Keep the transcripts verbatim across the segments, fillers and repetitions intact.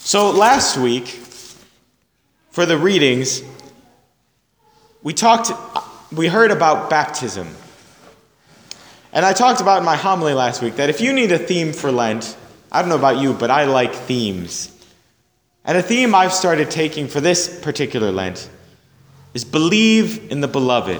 So last week, for the readings, we talked, we heard about baptism. And I talked about in my homily last week that if you need a theme for Lent, I don't know about you, but I like themes. And a theme I've started taking for this particular Lent is believe in the beloved.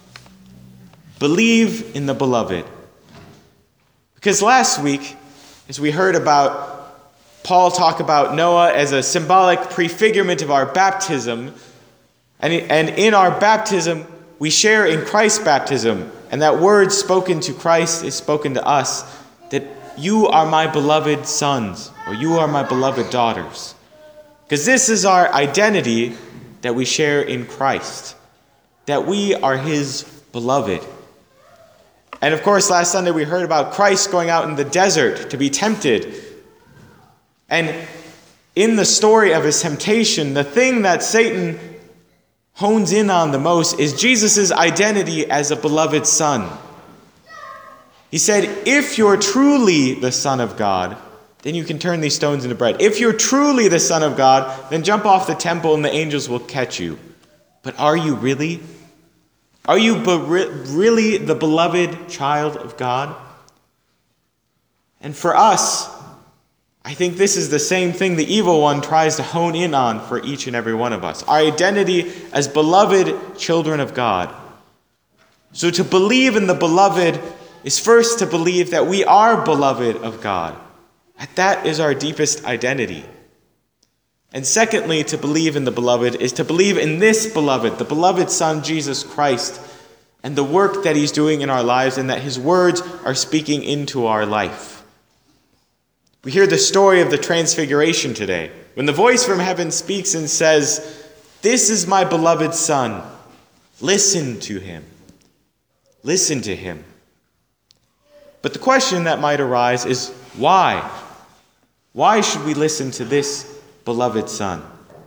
Believe in the beloved. Because last week, as we heard about Paul talk about Noah as a symbolic prefigurement of our baptism, and and in our baptism, we share in Christ's baptism, and that word spoken to Christ is spoken to us, that you are my beloved sons, or you are my beloved daughters. Because this is our identity that we share in Christ, that we are his beloved. And of course, last Sunday we heard about Christ going out in the desert to be tempted. And in the story of his temptation, the thing that Satan hones in on the most is Jesus' identity as a beloved son. He said, if you're truly the Son of God, then you can turn these stones into bread. If you're truly the Son of God, then jump off the temple and the angels will catch you. But are you really? Are you be- really the beloved child of God? And for us, I think this is the same thing the evil one tries to hone in on for each and every one of us. Our identity as beloved children of God. So to believe in the beloved is first to believe that we are beloved of God. That that is our deepest identity. And secondly, to believe in the beloved is to believe in this beloved, the beloved Son, Jesus Christ, and the work that he's doing in our lives, and that his words are speaking into our life. We hear the story of the Transfiguration today, when the voice from heaven speaks and says, "This is my beloved Son. Listen to him. Listen to him." But the question that might arise is, why? Why should we listen to this beloved Son?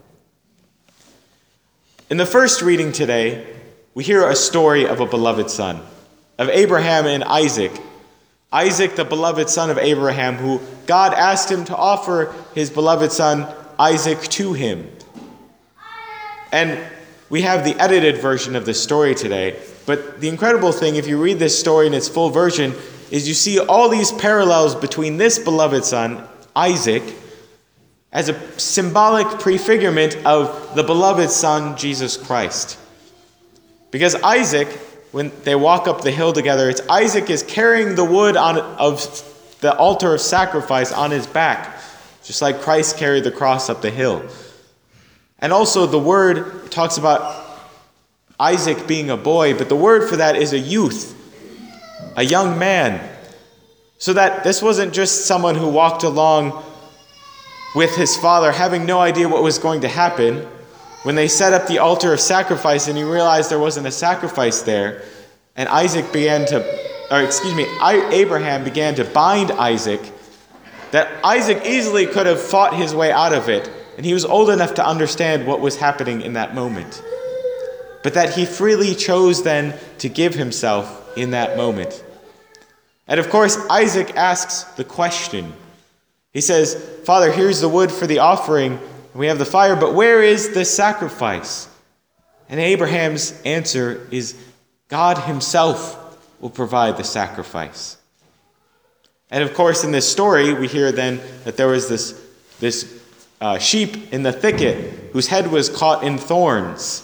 In the first reading today, we hear a story of a beloved son, of Abraham and Isaac. Isaac, the beloved son of Abraham, who God asked him to offer his beloved son Isaac to him. And we have the edited version of this story today. But the incredible thing, if you read this story in its full version, is you see all these parallels between this beloved son, Isaac, as a symbolic prefigurement of the beloved Son, Jesus Christ. Because Isaac, when they walk up the hill together, it's Isaac is carrying the wood on, of the altar of sacrifice on his back, just like Christ carried the cross up the hill. And also the word talks about Isaac being a boy, but the word for that is a youth, a young man. So that this wasn't just someone who walked along with his father having no idea what was going to happen. When they set up the altar of sacrifice and he realized there wasn't a sacrifice there, and Isaac began to, or excuse me, Abraham began to bind Isaac, that Isaac easily could have fought his way out of it, and he was old enough to understand what was happening in that moment. But that he freely chose then to give himself in that moment. And of course, Isaac asks the question. He says, "Father, here's the wood for the offering, we have the fire, but where is the sacrifice?" And Abraham's answer is, God himself will provide the sacrifice. And of course, in this story, we hear then that there was this, this uh, sheep in the thicket whose head was caught in thorns,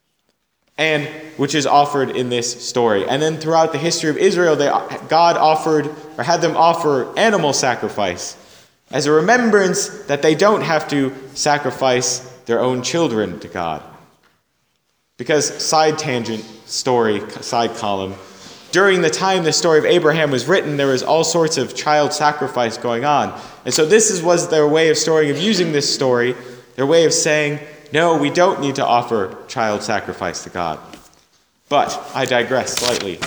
and which is offered in this story. And then throughout the history of Israel, they, God offered, or had them offer animal sacrifice, as a remembrance that they don't have to sacrifice their own children to God. Because, side tangent, story, side column, during the time the story of Abraham was written, there was all sorts of child sacrifice going on. And so this is, was their way of story, of using this story, their way of saying, no, we don't need to offer child sacrifice to God. But I digress slightly.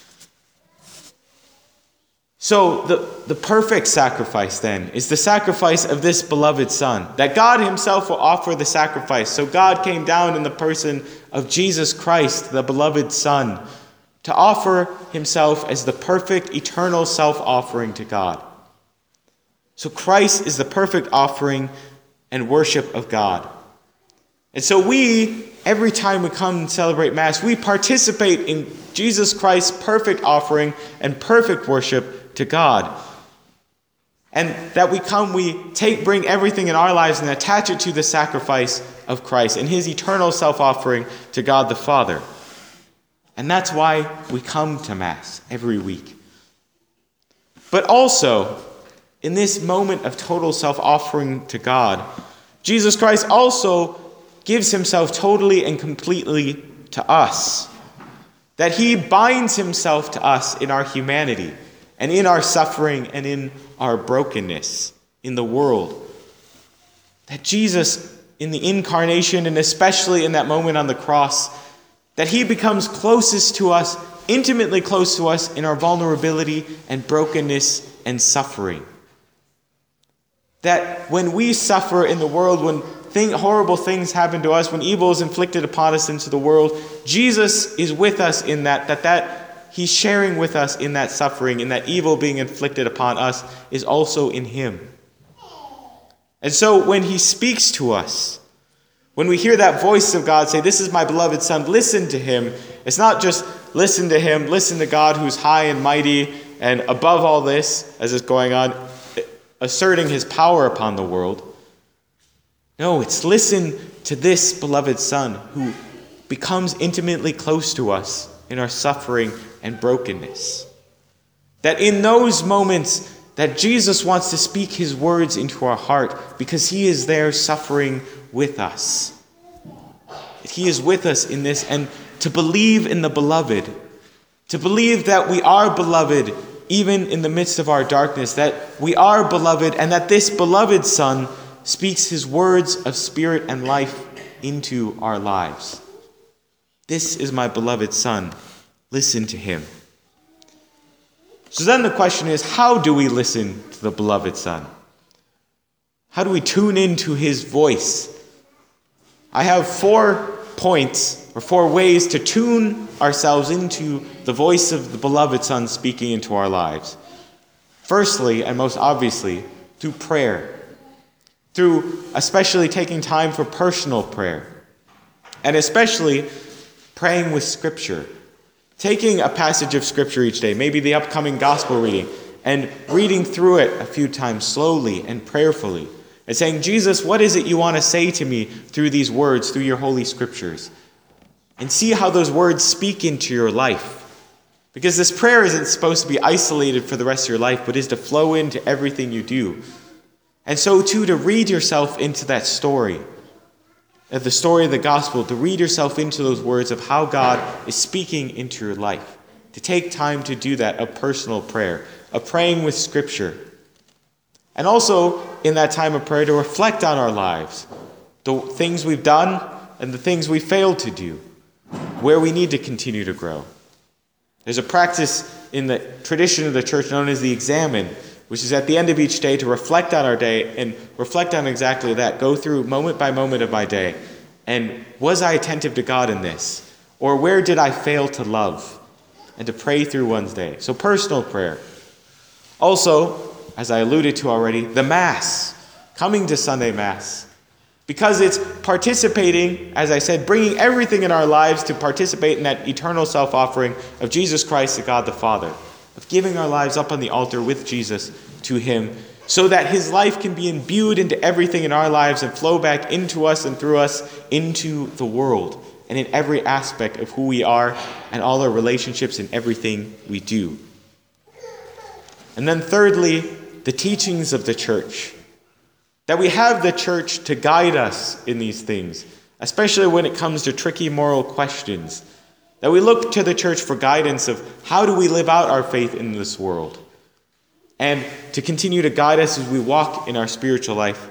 So the, the perfect sacrifice then is the sacrifice of this beloved Son, that God himself will offer the sacrifice. So God came down in the person of Jesus Christ, the beloved Son, to offer himself as the perfect eternal self-offering to God. So Christ is the perfect offering and worship of God. And so we, every time we come and celebrate Mass, we participate in Jesus Christ's perfect offering and perfect worship to God. And that we come, we take, bring everything in our lives and attach it to the sacrifice of Christ and his eternal self-offering to God the Father. And that's why we come to Mass every week. But also, in this moment of total self-offering to God, Jesus Christ also gives himself totally and completely to us. That he binds himself to us in our humanity and in our suffering and in our brokenness in the world. That Jesus, in the incarnation and especially in that moment on the cross, that he becomes closest to us, intimately close to us in our vulnerability and brokenness and suffering. That when we suffer in the world, when thing, horrible things happen to us, when evil is inflicted upon us into the world, Jesus is with us in that, that, that he's sharing with us in that suffering, in that evil being inflicted upon us is also in him. And so when he speaks to us, when we hear that voice of God say, "This is my beloved Son, listen to him," it's not just listen to him, listen to God who's high and mighty and above all this, as is going on, asserting his power upon the world. No, it's listen to this beloved Son who becomes intimately close to us in our suffering and brokenness. That in those moments that Jesus wants to speak his words into our heart because he is there suffering with us. He is with us in this, and to believe in the beloved, to believe that we are beloved even in the midst of our darkness, that we are beloved and that this beloved Son speaks his words of spirit and life into our lives. This is my beloved Son. Listen to him. So then the question is, how do we listen to the beloved Son? How do we tune into his voice? I have four points or four ways to tune ourselves into the voice of the beloved Son speaking into our lives. Firstly, and most obviously, through prayer. Through especially taking time for personal prayer. And especially praying with Scripture. Taking a passage of Scripture each day, maybe the upcoming gospel reading, and reading through it a few times slowly and prayerfully. And saying, "Jesus, what is it you want to say to me through these words, through your holy Scriptures?" And see how those words speak into your life. Because this prayer isn't supposed to be isolated for the rest of your life, but is to flow into everything you do. And so too, to read yourself into that story, of the story of the gospel, to read yourself into those words of how God is speaking into your life. To take time to do that, a personal prayer, a praying with Scripture. And also, in that time of prayer, to reflect on our lives, the things we've done and the things we failed to do, where we need to continue to grow. There's a practice in the tradition of the church known as the examen, which is at the end of each day to reflect on our day and reflect on exactly that. Go through moment by moment of my day. And was I attentive to God in this? Or where did I fail to love? And to pray through one's day. So personal prayer. Also, as I alluded to already, the Mass, coming to Sunday Mass. Because it's participating, as I said, bringing everything in our lives to participate in that eternal self-offering of Jesus Christ to God the Father. Of giving our lives up on the altar with Jesus to him, so that his life can be imbued into everything in our lives and flow back into us and through us into the world and in every aspect of who we are and all our relationships and everything we do. And then thirdly, the teachings of the church. That we have the church to guide us in these things, especially when it comes to tricky moral questions. That we look to the church for guidance of how do we live out our faith in this world. And to continue to guide us as we walk in our spiritual life.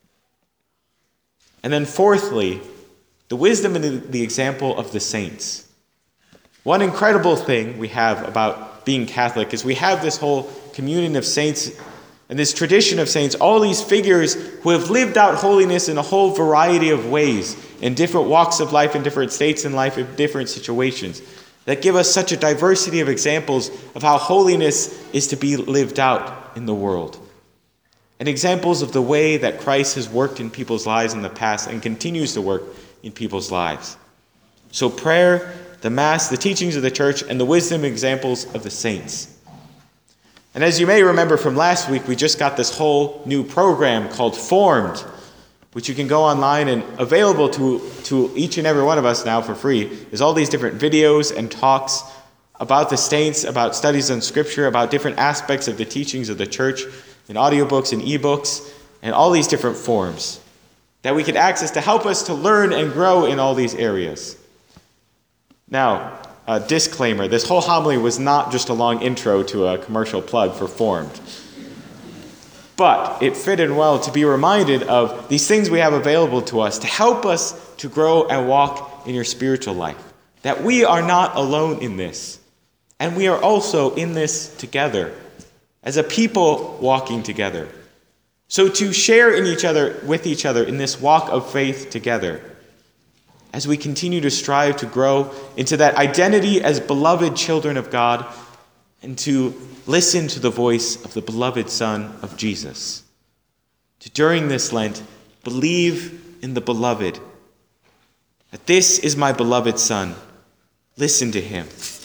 And then fourthly, the wisdom and the, the example of the saints. One incredible thing we have about being Catholic is we have this whole communion of saints and this tradition of saints, all these figures who have lived out holiness in a whole variety of ways, in different walks of life, in different states in life, in different situations, that give us such a diversity of examples of how holiness is to be lived out in the world. and examples of the way that Christ has worked in people's lives in the past and continues to work in people's lives. So prayer, the Mass, the teachings of the Church, and the wisdom examples of the saints. And as you may remember from last week, we just got this whole new program called Formed, which you can go online, and available to, to each and every one of us now for free is all these different videos and talks about the saints, about studies on Scripture, about different aspects of the teachings of the Church, in audiobooks and ebooks, and all these different forms that we can access to help us to learn and grow in all these areas. Now, a disclaimer, this whole homily was not just a long intro to a commercial plug for Formed. But it fit in well to be reminded of these things we have available to us to help us to grow and walk in your spiritual life. That we are not alone in this. And we are also in this together, as a people walking together. So to share in each other, with each other in this walk of faith together, as we continue to strive to grow into that identity as beloved children of God, and to listen to the voice of the beloved Son of Jesus. To during this Lent, believe in the beloved. That this is my beloved Son. Listen to him.